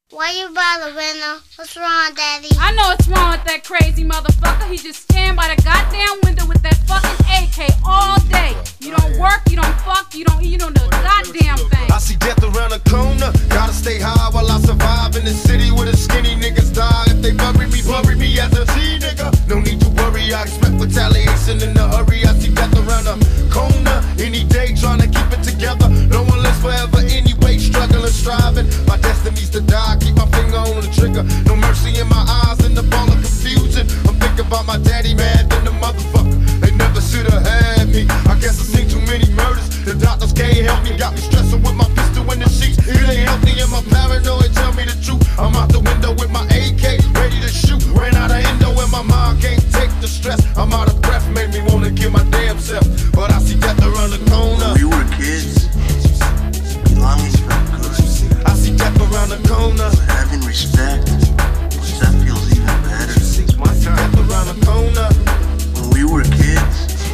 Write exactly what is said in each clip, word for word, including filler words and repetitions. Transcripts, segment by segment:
Why you bother, Rena? What's wrong, Daddy? I know what's wrong with that crazy motherfucker. He just stand by the goddamn window with that fucking A K all day. You don't work, you don't fuck, you don't eat, you don't do a goddamn thing. I see death around the corner. Gotta stay high while I survive in the city where the skinny niggas die. If they bury me, bury me as a G nigga. No need to worry, I expect retaliation in a hurry. I see death around the corner. Any day trying to keep it together. No one lives forever anyway, struggling, striving. My destiny's to die, keep my finger on the trigger. No mercy in my eyes and the ball of confusion. I'm thinking about my daddy, mad than the motherfucker. They never should've had me. I guess I've seen too many murders. The doctors can't help me, got me stressing with my pistol in the sheets. It ain't healthy and my paranoid, tell me the truth. I'm out the window with my A K, ready to shoot. Ran out of endo and my mind can't take the stress. I'm out of breath, made me wanna kill my damn self. But I see death around the corner. We were kids, belonging felt good. I see death around the corner. But having respect, that feels even better. I see death around the corner. When we were kids,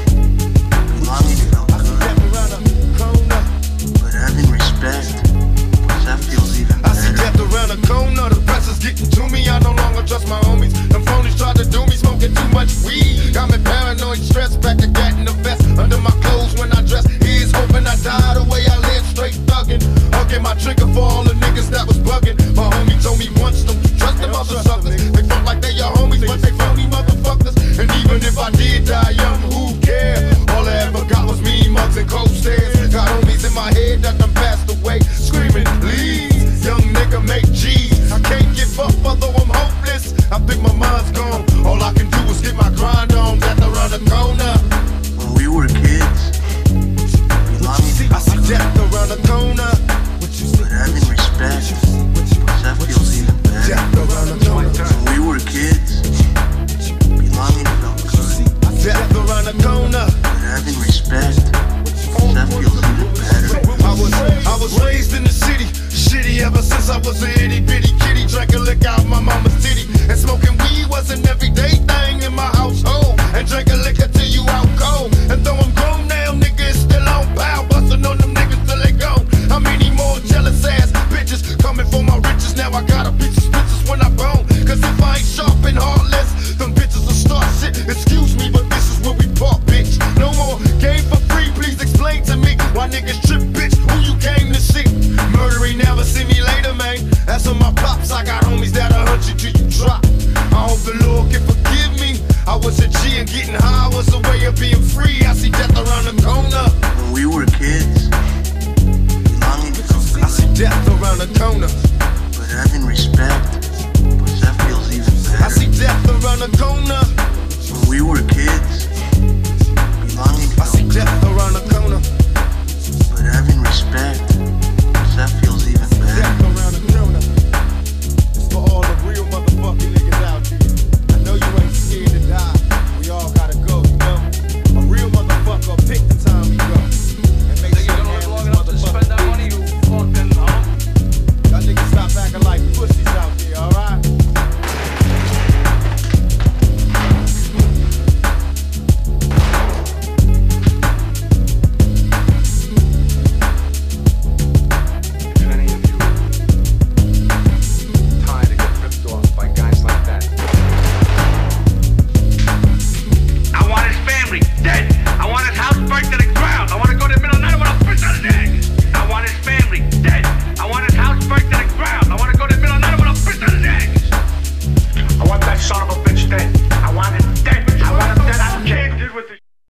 belonging felt I see death good. around the corner. But having respect, that feels even I see better. death around the corner. The pressure's getting to me. I no longer trust my homies. Them phonies tried to do me, smoking too much weed. Got me paranoid, stressed, back to gat in the vest. Under my clothes when I dress. Here's hoping I die the way I live, straight thuggin'. Hugging my trigger for all the niggas that was bugging. My homie told me once, don't you trust them other suckers. They felt like they your homies, but they phony motherfuckers. And even if I did die young, who cares? All I ever got was mean mugs and cold stares. Got homies in my head that done passed away, screaming, please, young nigga, make G's. I can't give up, although I'm hopeless. I think my mind's gone. All I can do is get my grind on. Death around the corner. When we were kids, belonging I see death around the corner. but having respect, that feels even better. Death around the corner. When we were kids, belonging felt good. Death around the corner. But having respect, that feels even better. I was, I was raised in the city, shitty ever since I was a itty bitty kitty. Drinking liquor out my mama's titty, and smoking weed was an everyday thing in my household. And drinking liquor till you out cold. And though I'm grown now, nigga, it's still on pow. Bustin' on them niggas till they gone. How many more jealous ass bitches coming for my riches? Now I got a piece of stitches when I bone. Cause if I ain't sharp and heartless, them bitches will start shit. Excuse me, but this is where we park, bitch. No more game for free, please explain to me why niggas trip, bitch, who you came to see. Murdery never see me later, man. That's on my pops, I got homies that'll hunt you till you drop. I hope the Lord can forgive me. I was a G and getting high was a way of being free. I see death around the corner. When we were kids, belonging felt good. I see death around the corner.